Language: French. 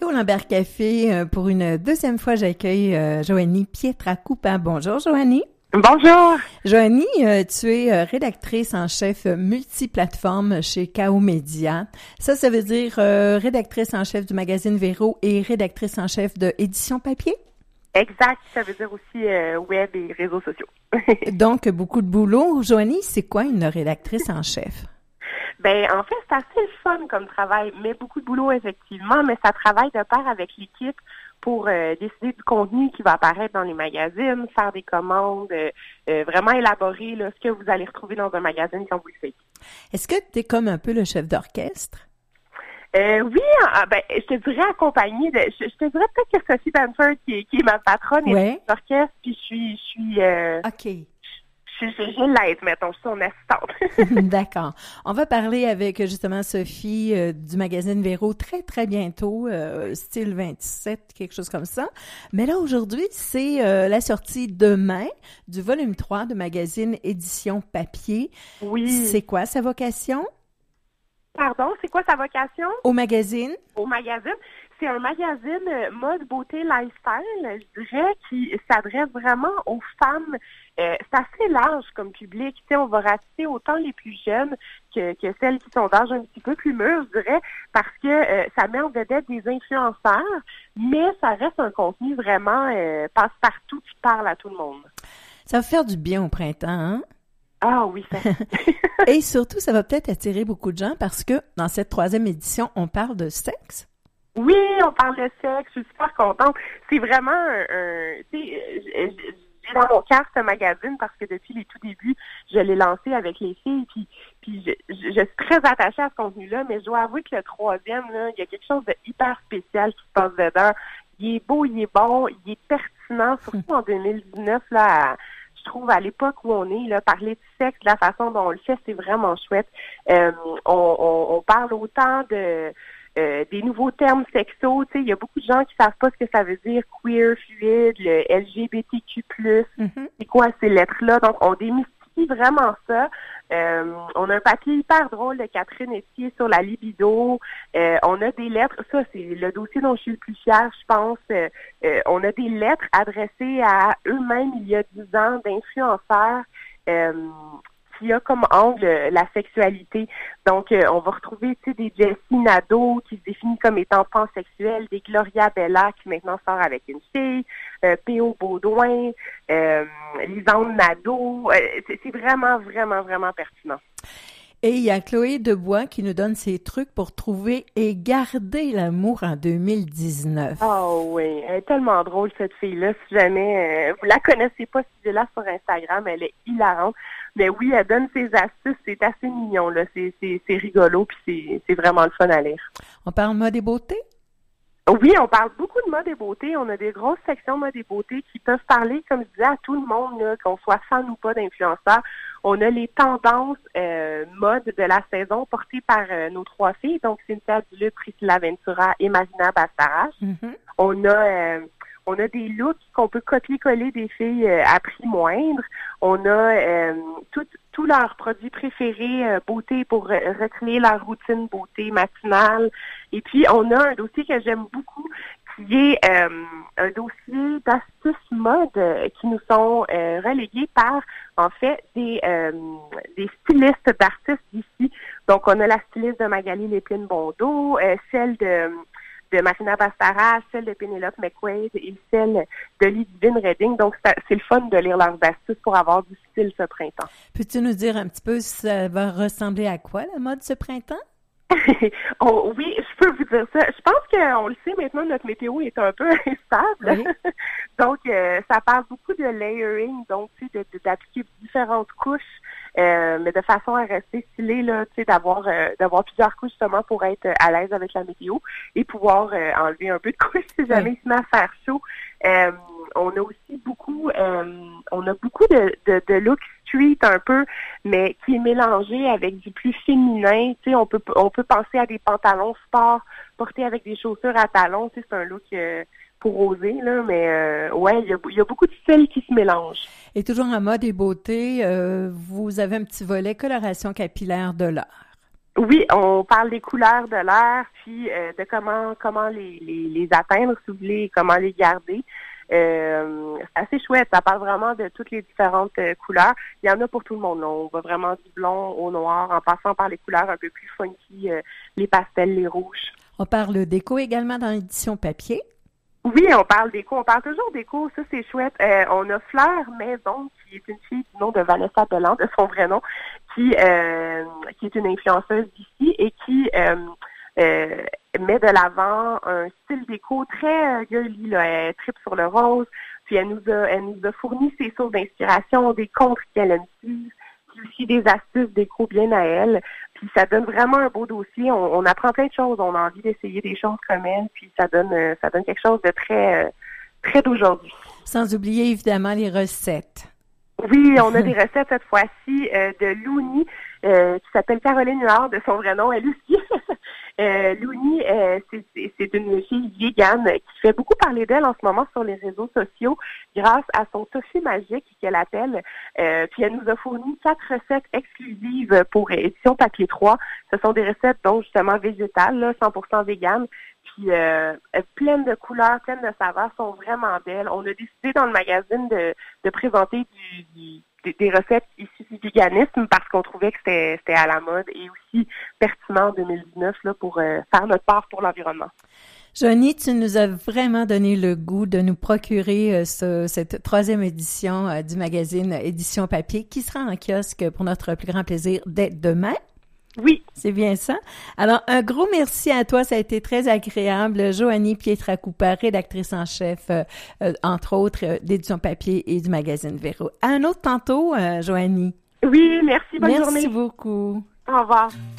au Lambert Café. Pour une deuxième fois, j'accueille Joanie Pietracoupa. Bonjour, Joanie. Bonjour. Joanie, tu es rédactrice en chef multiplateforme chez KO Média. Ça veut dire rédactrice en chef du magazine Véro et rédactrice en chef de Édition Papier? Exact, ça veut dire aussi web et réseaux sociaux. Donc, beaucoup de boulot. Joanie, c'est quoi une rédactrice en chef? Ben, en fait, c'est assez le fun comme travail, mais beaucoup de boulot, effectivement, mais ça travaille de pair avec l'équipe pour décider du contenu qui va apparaître dans les magazines, faire des commandes, vraiment élaborer là, ce que vous allez retrouver dans un magazine quand vous le faites. Est-ce que tu es comme un peu le chef d'orchestre? Oui, ben, je te dirais accompagnée de, je te dirais peut-être que Sophie Banford, qui est ma patronne, est d'orchestre, puis je suis OK. Je l'aide, mettons, je suis son assistante. D'accord. On va parler avec justement Sophie du magazine Véro très, très bientôt, style 27, quelque chose comme ça. Mais là, aujourd'hui, c'est la sortie demain du volume 3 de magazine Édition Papier. Oui. C'est quoi sa vocation? Pardon, c'est quoi sa vocation? Au magazine? Au magazine. C'est un magazine mode, beauté, lifestyle, je dirais, qui s'adresse vraiment aux femmes. C'est assez large comme public. Tu sais, on va ratisser autant les plus jeunes que celles qui sont d'âge un petit peu plus mûr, je dirais, parce que ça met en vedette des influenceurs, mais ça reste un contenu vraiment passe-partout qui parle à tout le monde. Ça va faire du bien au printemps, hein? Ah oui, ça. Et surtout, ça va peut-être attirer beaucoup de gens parce que dans cette 3e édition, on parle de sexe. Oui, on parle de sexe, je suis super contente. C'est vraiment tu sais, j'ai dans mon cœur ce magazine parce que depuis les tout débuts, je l'ai lancé avec les filles, puis je suis très attachée à ce contenu-là, mais je dois avouer que le 3e, là, il y a quelque chose de hyper spécial qui se passe dedans. Il est beau, il est bon, il est pertinent, surtout en 2019, là, je trouve à l'époque où on est, là, parler de sexe, de la façon dont on le fait, c'est vraiment chouette. On parle autant de des nouveaux termes sexos, tu sais, il y a beaucoup de gens qui savent pas ce que ça veut dire queer, fluide, le LGBTQ+. C'est quoi ces lettres-là? Donc, on démystifie vraiment ça. On a un papier hyper drôle de Catherine Etier sur la libido. On a des lettres, ça c'est le dossier dont je suis le plus fière, je pense. On a des lettres adressées à eux-mêmes il y a 10 ans d'influenceurs qui a comme angle la sexualité. Donc, on va retrouver, tu sais, des Jessie Nadeau qui se définit comme étant pansexuelle, des Gloria Bella qui maintenant sort avec une fille, P.O. Baudouin, Lisande Nadeau. C'est vraiment, vraiment, vraiment pertinent. Et il y a Chloé Debois qui nous donne ses trucs pour trouver et garder l'amour en 2019. Oh oui, elle est tellement drôle cette fille-là. Si jamais vous la connaissez pas, suivez-la sur Instagram, elle est hilarante. Mais oui, elle donne ses astuces, c'est assez mignon, là. C'est rigolo, puis c'est vraiment le fun à lire. On parle mode et beauté? Oui, on parle beaucoup de mode et beauté. On a des grosses sections mode et beauté qui peuvent parler, comme je disais, à tout le monde, là, qu'on soit fan ou pas d'influenceurs. On a les tendances mode de la saison portées par nos 3 filles, donc Cynthia Duluth, Priscilla Ventura et Marina Bastarache. On a des looks qu'on peut copier-coller des filles à prix moindre. On a tous leurs produits préférés beauté pour recréer leur routine beauté matinale. Et puis, on a un dossier que j'aime beaucoup qui est un dossier d'astuces mode qui nous sont relégués par, en fait, des stylistes d'artistes d'ici. Donc, on a la styliste de Magali Lépine-Bondeau, celle de Marina Bastarache, celle de Penelope McQuaid et celle de Lidivine Redding. Donc, c'est le fun de lire leurs astuces pour avoir du style ce printemps. Peux-tu nous dire un petit peu si ça va ressembler à quoi, la mode ce printemps? Oui, je peux vous dire ça. Je pense qu'on le sait maintenant, notre météo est un peu instable. Oui. Donc, ça parle beaucoup de layering, donc tu sais, d'appliquer différentes couches, mais de façon à rester stylé, là, tu sais, d'avoir plusieurs couches justement pour être à l'aise avec la météo et pouvoir enlever un peu de couches si jamais il se met à faire chaud. On a aussi beaucoup de looks street un peu, mais qui est mélangé avec du plus féminin. Tu sais, on peut penser à des pantalons sport portés avec des chaussures à talons. Tu sais, c'est un look pour oser, là, mais ouais, il y a beaucoup de styles qui se mélangent. Et toujours en mode et beauté, vous avez un petit volet coloration capillaire de l'art. Oui, on parle des couleurs de l'air, puis de comment les atteindre, si vous voulez, comment les garder. C'est assez chouette. Ça parle vraiment de toutes les différentes couleurs. Il y en a pour tout le monde. Là. On va vraiment du blond au noir, en passant par les couleurs un peu plus funky, les pastels, les rouges. On parle d'éco également dans l'édition papier. Oui, on parle d'éco. On parle toujours d'éco. Ça, c'est chouette. On a Fleur Maison, qui est une fille du nom de Vanessa Delan, de son vrai nom, qui est une influenceuse d'ici et qui met de l'avant un style déco très girly. Là. Elle tripe sur le rose. Puis elle nous a fourni ses sources d'inspiration, des contres qu'elle aime suivre, puis aussi des astuces déco bien à elle. Puis ça donne vraiment un beau dossier. On apprend plein de choses. On a envie d'essayer des choses comme elle. Puis ça donne quelque chose de très très d'aujourd'hui. Sans oublier évidemment les recettes. Oui, on a des recettes cette fois-ci de Louni, qui s'appelle Caroline Huard, de son vrai nom, elle aussi. Louni, c'est une fille végane qui fait beaucoup parler d'elle en ce moment sur les réseaux sociaux grâce à son tofu magique qu'elle appelle. Puis elle nous a fourni 4 recettes exclusives pour édition papier 3. Ce sont des recettes donc justement végétales, là, 100% véganes. Puis pleines de couleurs, pleines de saveurs, sont vraiment belles. On a décidé dans le magazine de présenter des recettes issues du véganisme parce qu'on trouvait que c'était à la mode et aussi pertinent en 2019 là, pour faire notre part pour l'environnement. Joanie, tu nous as vraiment donné le goût de nous procurer cette 3e édition du magazine Édition Papier qui sera en kiosque pour notre plus grand plaisir dès demain. Oui. C'est bien ça. Alors, un gros merci à toi. Ça a été très agréable. Joanie Pietracoupa, rédactrice en chef, entre autres, d'Édition Papier et du magazine Véro. À un autre tantôt, Joanie. Oui, merci. Bonne journée. Merci beaucoup. Au revoir.